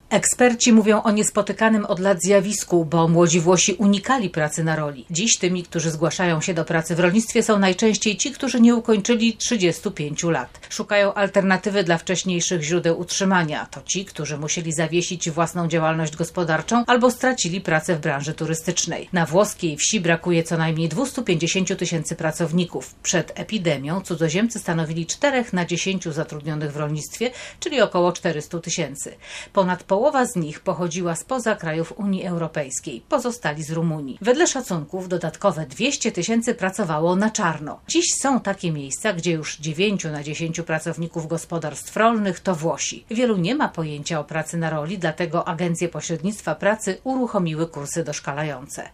Eksperci mówią o niespotykanym od lat zjawisku, bo młodzi Włosi unikali pracy na roli. Dziś tymi, którzy zgłaszają się do pracy w rolnictwie, są najczęściej ci, którzy nie ukończyli 35 lat. Szukają alternatywy dla wcześniejszych źródeł utrzymania. To ci, którzy musieli zawiesić własną działalność gospodarczą albo stracili pracę w branży turystycznej. Na włoskiej wsi brakuje co najmniej 250 tysięcy pracowników. Przed epidemią cudzoziemcy stanowili 4 na 10 zatrudnionych w rolnictwie, czyli około 400 tysięcy. Ponad połowa z nich pochodziła spoza krajów Unii Europejskiej, pozostali z Rumunii. Wedle szacunków dodatkowe 200 tysięcy pracowało na czarno. Dziś są takie miejsca, gdzie już 9 na 10 pracowników gospodarstw rolnych to Włosi. Wielu nie ma pojęcia o pracy na roli, dlatego agencje pośrednictwa pracy uruchomiły kursy doszkalające.